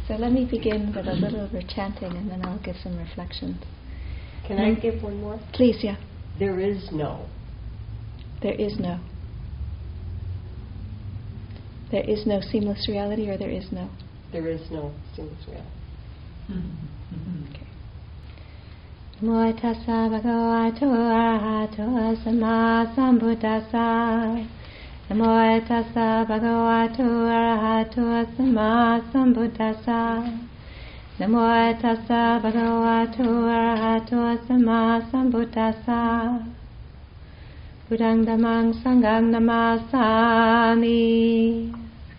So let me begin with a little chanting and then I'll give some reflections. Can I give one more? Please, yeah. There is no. There is no. There is no seamless reality, or there is no? There is no seamless reality. Okay. Namo tassa bhagavato arahato samma sambuddhassa. Namo tassa bhagavato arahato samma sambuddhassa. Namo tassa bhagavato arahato samma sambuddhassa. Buddhang dhammang sanghang namasami.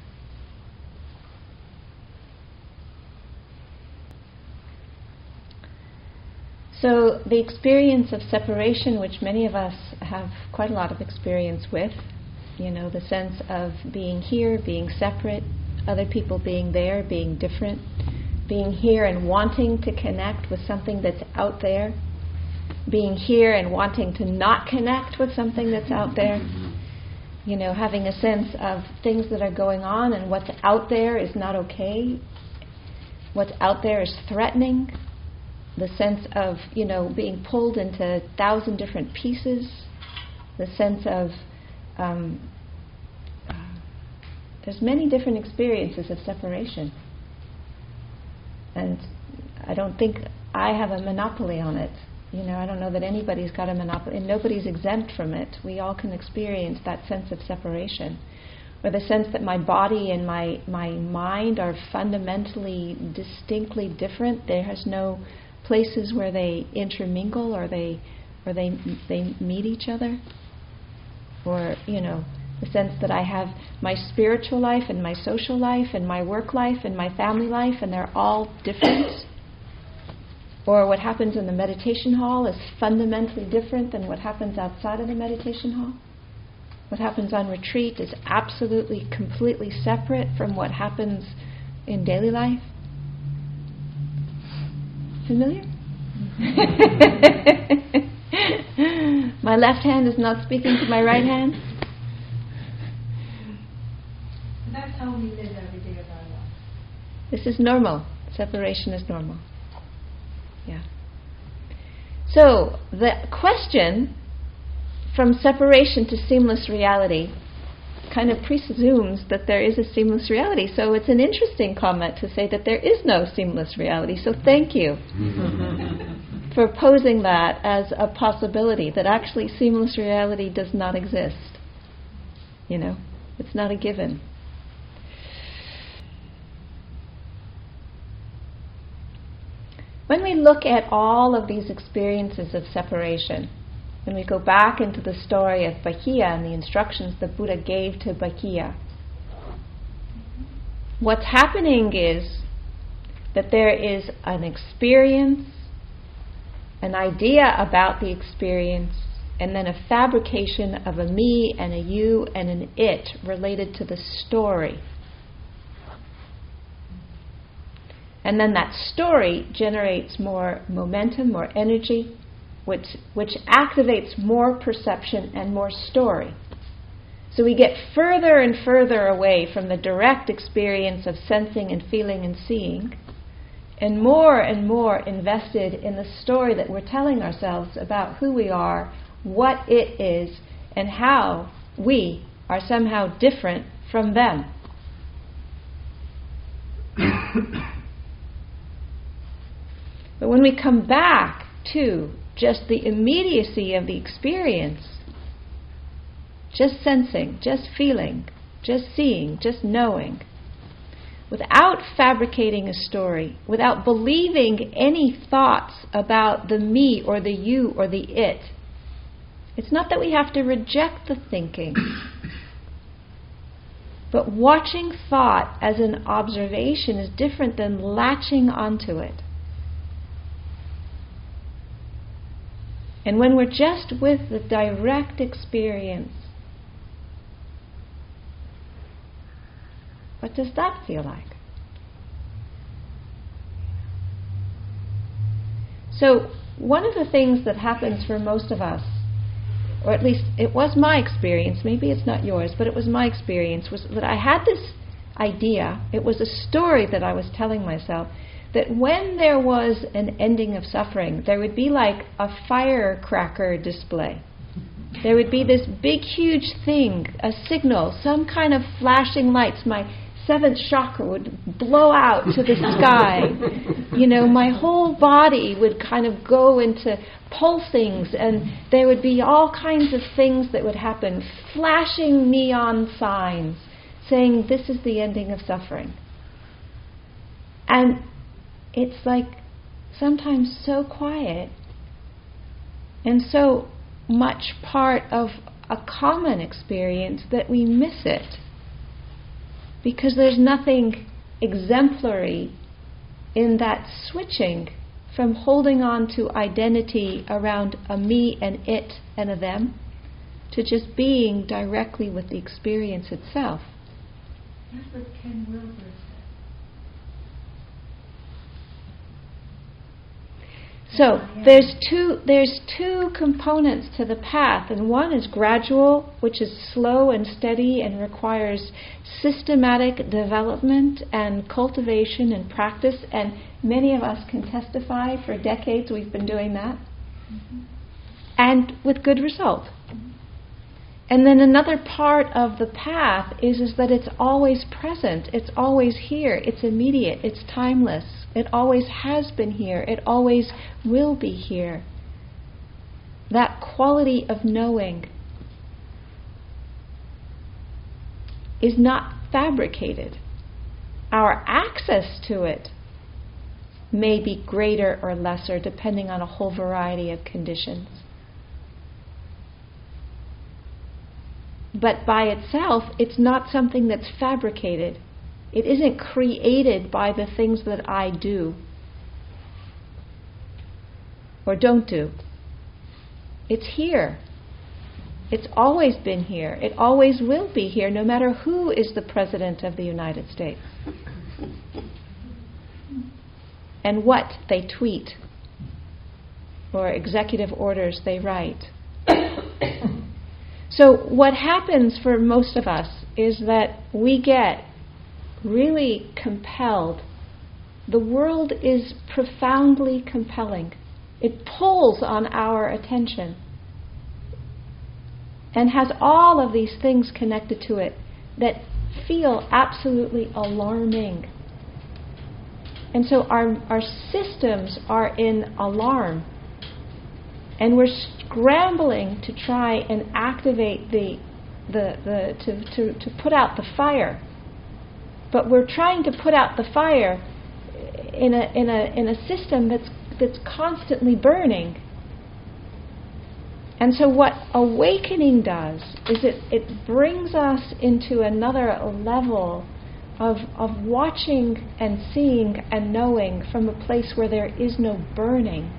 So the experience of separation, which many of us have quite a lot of experience with, the sense of being here, being separate, other people being there, being different, being here and wanting to connect with something that's out there, being here and wanting to not connect with something that's out there, having a sense of things that are going on and what's out there is not okay, what's out there is threatening. The sense of, being pulled into 1,000 different pieces. The sense of, there's many different experiences of separation. And I don't think I have a monopoly on it. I don't know that anybody's got a monopoly, and nobody's exempt from it. We all can experience that sense of separation. Or the sense that my body and my mind are fundamentally, distinctly different. There has no places where they intermingle or they meet each other, or the sense that I have my spiritual life and my social life and my work life and my family life, and they're all different. Or what happens in the meditation hall is fundamentally different than what happens outside of the meditation hall. What happens on retreat is absolutely, completely separate from what happens in daily life. Familiar? My left hand is not speaking to my right hand. That's how we live every day of our life. This is normal. Separation is normal. Yeah. So the question from separation to seamless reality kind of presumes that there is a seamless reality. So it's an interesting comment to say that there is no seamless reality. So thank you for posing that as a possibility, that actually seamless reality does not exist. It's not a given. When we look at all of these experiences of separation, when we go back into the story of Bhakiya and the instructions the Buddha gave to Bhakiya, what's happening is that there is an experience, an idea about the experience, and then a fabrication of a me and a you and an it related to the story. And then that story generates more momentum, more energy, which activates more perception and more story. So we get further and further away from the direct experience of sensing and feeling and seeing, and more invested in the story that we're telling ourselves about who we are, what it is, and how we are somehow different from them. But when we come back to just the immediacy of the experience, just sensing, just feeling, just seeing, just knowing, without fabricating a story, without believing any thoughts about the me or the you or the it, it's not that we have to reject the thinking, but watching thought as an observation is different than latching onto it. And when we're just with the direct experience, what does that feel like? So, one of the things that happens for most of us, or at least it was my experience, maybe it's not yours, but it was my experience, was that I had this idea, it was a story that I was telling myself, that when there was an ending of suffering, there would be like a firecracker display. There would be this big, huge thing, a signal, some kind of flashing lights. My seventh chakra would blow out to the sky. You know, my whole body would kind of go into pulsings, and there would be all kinds of things that would happen, flashing neon signs saying this is the ending of suffering. And it's like sometimes so quiet and so much part of a common experience that we miss it, because there's nothing exemplary in that switching from holding on to identity around a me and it and a them to just being directly with the experience itself. That's what Ken Wilber said. So there's two components to the path, and one is gradual, which is slow and steady and requires systematic development and cultivation and practice, and many of us can testify for decades we've been doing that, and with good result. And then another part of the path is that it's always present, it's always here, it's immediate, it's timeless. It always has been here. It always will be here. That quality of knowing is not fabricated. Our access to it may be greater or lesser depending on a whole variety of conditions. But by itself, it's not something that's fabricated. It isn't created by the things that I do or don't do. It's here. It's always been here. It always will be here, no matter who is the President of the United States and what they tweet or executive orders they write. So what happens for most of us is that we get really compelled. The world is profoundly compelling. It pulls on our attention and has all of these things connected to it that feel absolutely alarming. And so our systems are in alarm, and we're scrambling to try and activate to put out the fire. But we're trying to put out the fire in a system that's constantly burning. And so what awakening does is it brings us into another level of watching and seeing and knowing from a place where there is no burning.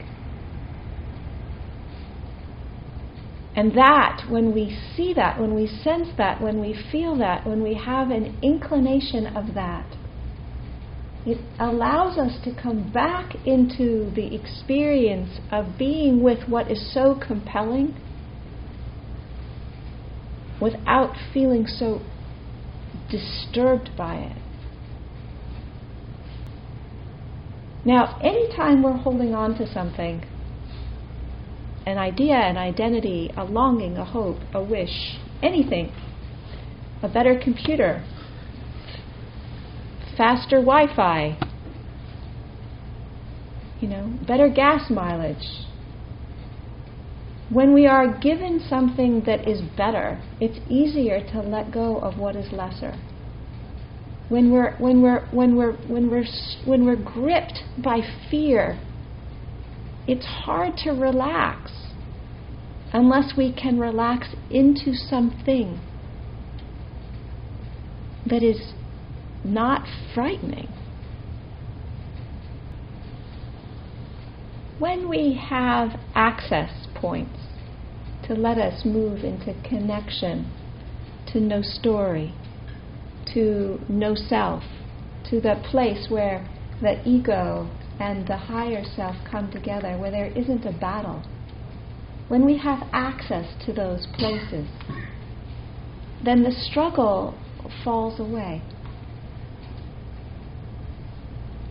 And that, when we see that, when we sense that, when we feel that, when we have an inclination of that, it allows us to come back into the experience of being with what is so compelling without feeling so disturbed by it. Now, anytime we're holding on to something, an idea, an identity, a longing, a hope, a wish, anything, a better computer, faster Wi-Fi, better gas mileage. When we are given something that is better, it's easier to let go of what is lesser. When we're gripped by fear, it's hard to relax unless we can relax into something that is not frightening. When we have access points to let us move into connection to no story, to no self, to the place where the ego and the higher self come together, where there isn't a battle. When we have access to those places, then the struggle falls away.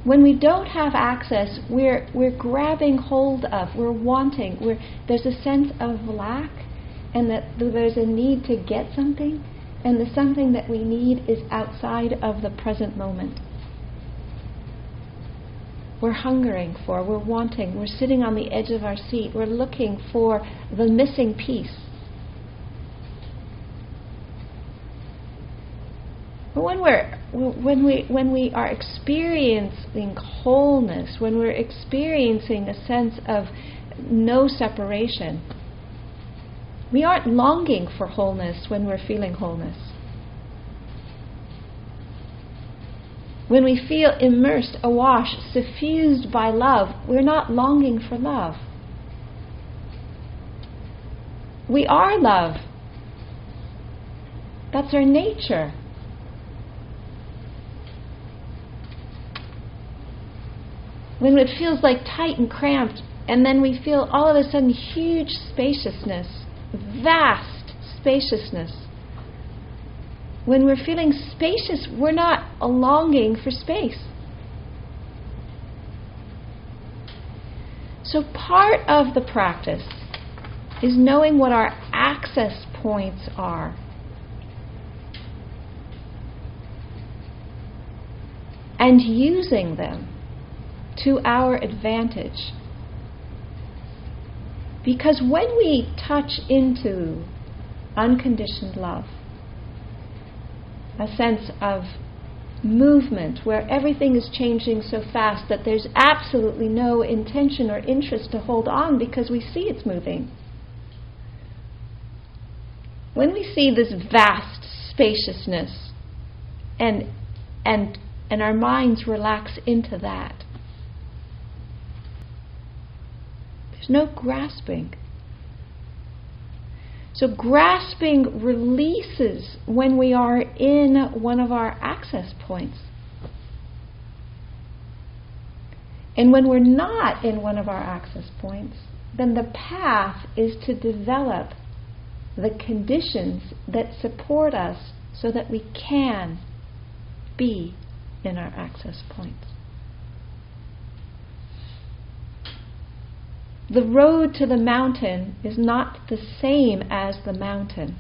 When we don't have access, we're grabbing hold of, we're wanting, there's a sense of lack, and that there's a need to get something, and the something that we need is outside of the present moment. We're hungering for, we're wanting, we're sitting on the edge of our seat, we're looking for the missing piece. But when we are experiencing wholeness, when we're experiencing a sense of no separation, we aren't longing for wholeness when we're feeling wholeness. When we feel immersed, awash, suffused by love, we're not longing for love. We are love. That's our nature. When it feels like tight and cramped, and then we feel all of a sudden huge spaciousness, vast spaciousness. When we're feeling spacious, we're not longing for space. So part of the practice is knowing what our access points are. And using them to our advantage. Because when we touch into unconditioned love, a sense of movement where everything is changing so fast that there's absolutely no intention or interest to hold on because we see it's moving. When we see this vast spaciousness and our minds relax into that, there's no grasping. So grasping releases when we are in one of our access points. And when we're not in one of our access points, then the path is to develop the conditions that support us so that we can be in our access points. The road to the mountain is not the same as the mountain.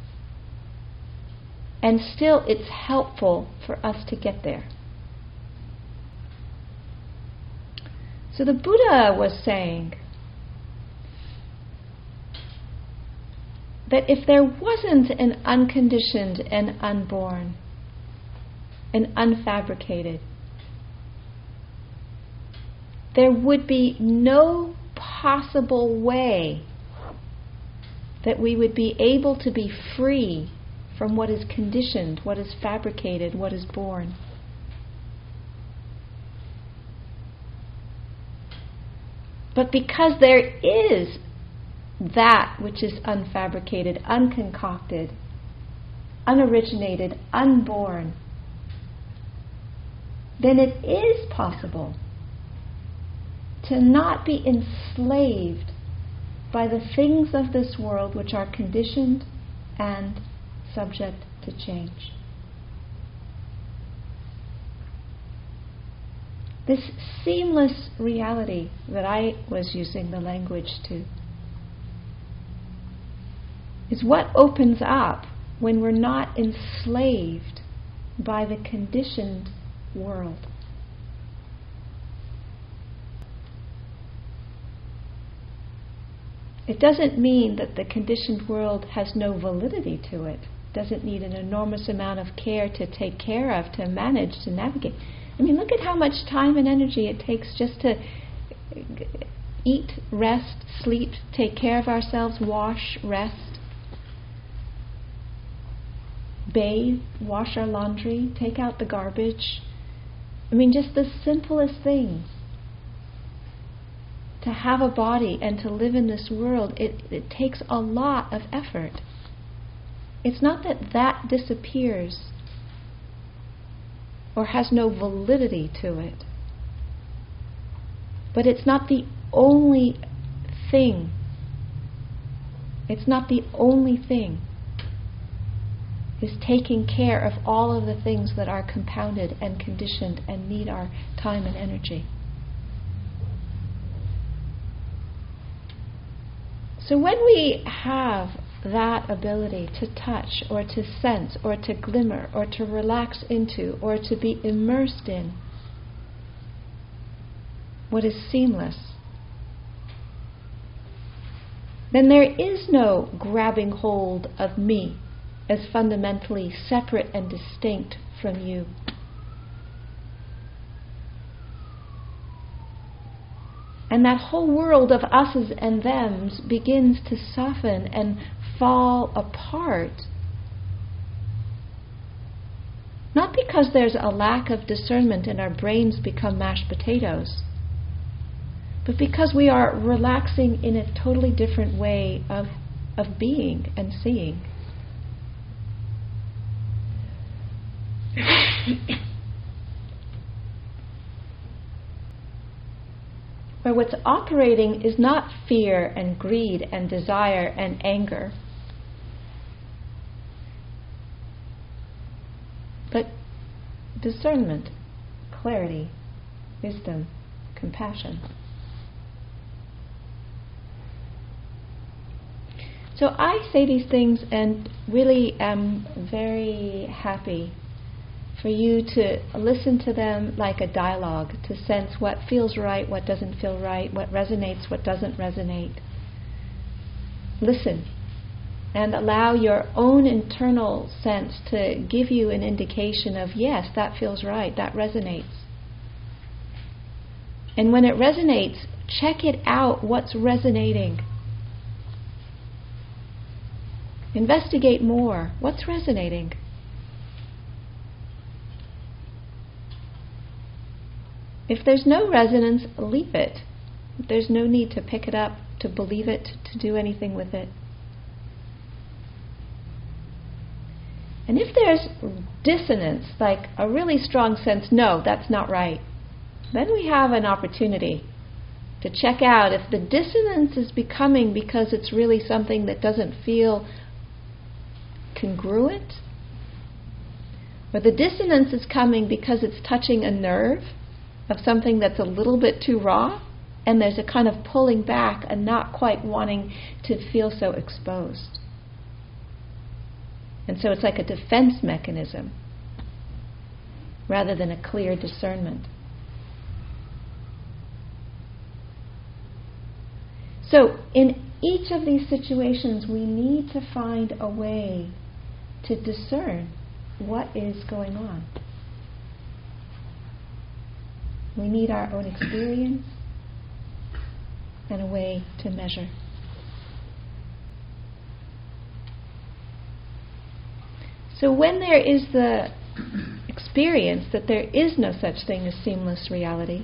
And still it's helpful for us to get there. So the Buddha was saying that if there wasn't an unconditioned and unborn and unfabricated, there would be no possible way that we would be able to be free from what is conditioned, what is fabricated, what is born. But because there is that which is unfabricated, unconcocted, unoriginated, unborn, then it is possible to not be enslaved by the things of this world which are conditioned and subject to change. This seamless reality that I was using the language to is what opens up when we're not enslaved by the conditioned world. It doesn't mean that the conditioned world has no validity to it. It doesn't need an enormous amount of care to take care of, to manage, to navigate. I mean, look at how much time and energy it takes just to eat, rest, sleep, take care of ourselves, wash, rest, bathe, wash our laundry, take out the garbage. I mean, just the simplest things. To have a body and to live in this world, it takes a lot of effort. It's not that that disappears or has no validity to it. But it's not the only thing. It's not the only thing. is taking care of all of the things that are compounded and conditioned and need our time and energy. So when we have that ability to touch or to sense or to glimmer or to relax into or to be immersed in what is seamless, then there is no grabbing hold of me as fundamentally separate and distinct from you. And that whole world of us's and them's begins to soften and fall apart. Not because there's a lack of discernment and our brains become mashed potatoes, but because we are relaxing in a totally different way of being and seeing. Where what's operating is not fear and greed and desire and anger, but discernment, clarity, wisdom, compassion. So I say these things and really am very happy for you to listen to them like a dialogue, to sense what feels right, what doesn't feel right, what resonates, what doesn't resonate. Listen and allow your own internal sense to give you an indication of, yes, that feels right, that resonates. And when it resonates, check it out, what's resonating. Investigate more. What's resonating? If there's no resonance, leave it. There's no need to pick it up, to believe it, to do anything with it. And if there's dissonance, like a really strong sense, no, that's not right, then we have an opportunity to check out if the dissonance is becoming because it's really something that doesn't feel congruent, or the dissonance is coming because it's touching a nerve of something that's a little bit too raw, and there's a kind of pulling back and not quite wanting to feel so exposed. And so it's like a defense mechanism rather than a clear discernment. So in each of these situations, we need to find a way to discern what is going on. We need our own experience and a way to measure. So when there is the experience that there is no such thing as seamless reality,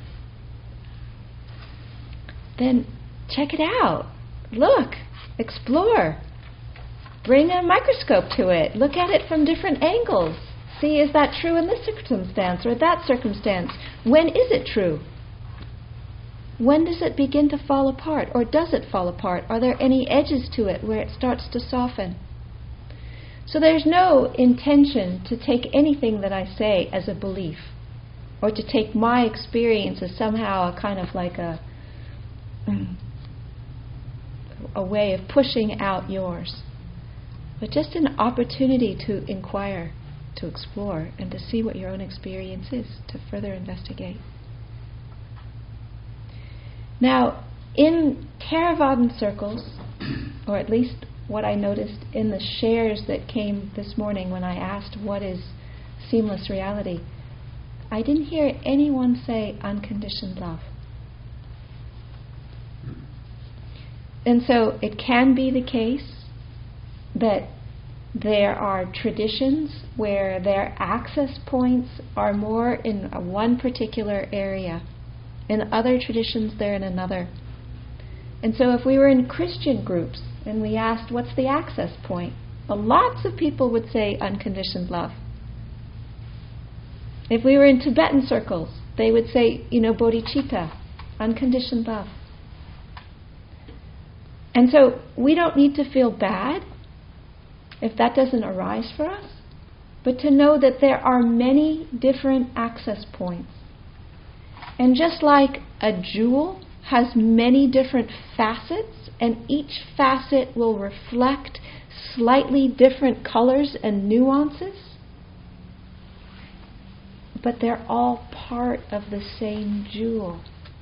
then check it out. Look, explore. Bring a microscope to it. Look at it from different angles. See, is that true in this circumstance or that circumstance? When is it true? When does it begin to fall apart, or does it fall apart? Are there any edges to it where it starts to soften? So there's no intention to take anything that I say as a belief, or to take my experience as somehow a kind of like a way of pushing out yours, but just an opportunity to inquire, to explore, and to see what your own experience is, to further investigate. Now, in Theravadan circles, or at least what I noticed in the shares that came this morning when I asked what is seamless reality, I didn't hear anyone say unconditioned love. And so it can be the case that there are traditions where their access points are more in one particular area. In other traditions, they're in another. And so if we were in Christian groups and we asked, what's the access point? Well, lots of people would say unconditioned love. If we were in Tibetan circles, they would say, bodhicitta, unconditioned love. And so we don't need to feel bad if that doesn't arise for us, but to know that there are many different access points. And just like a jewel has many different facets, and each facet will reflect slightly different colors and nuances, but they're all part of the same jewel.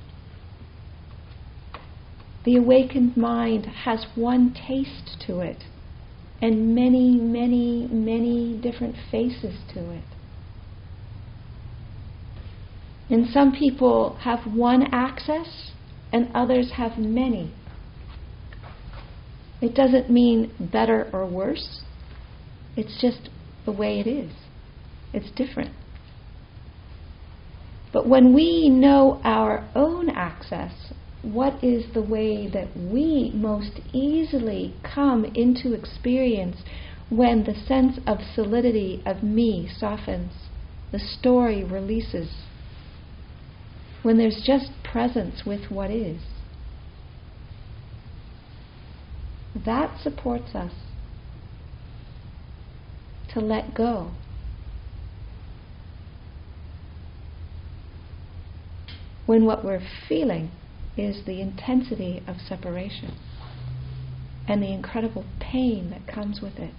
The awakened mind has one taste to it, and many, many, many different faces to it. And some people have one access, and others have many. It doesn't mean better or worse. It's just the way it is. It's different. But when we know our own access, what is the way that we most easily come into experience when the sense of solidity of me softens, the story releases, when there's just presence with what is? That supports us to let go. When what we're feeling is the intensity of separation and the incredible pain that comes with it,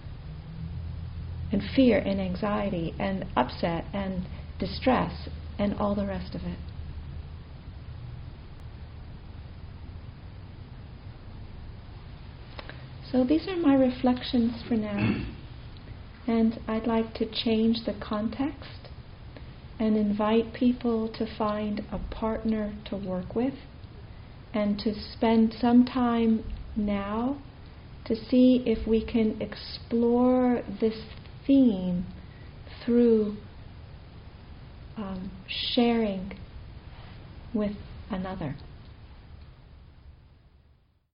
and fear and anxiety and upset and distress and all the rest of it. So these are my reflections for now, and I'd like to change the context and invite people to find a partner to work with and to spend some time now to see if we can explore this theme through sharing with another.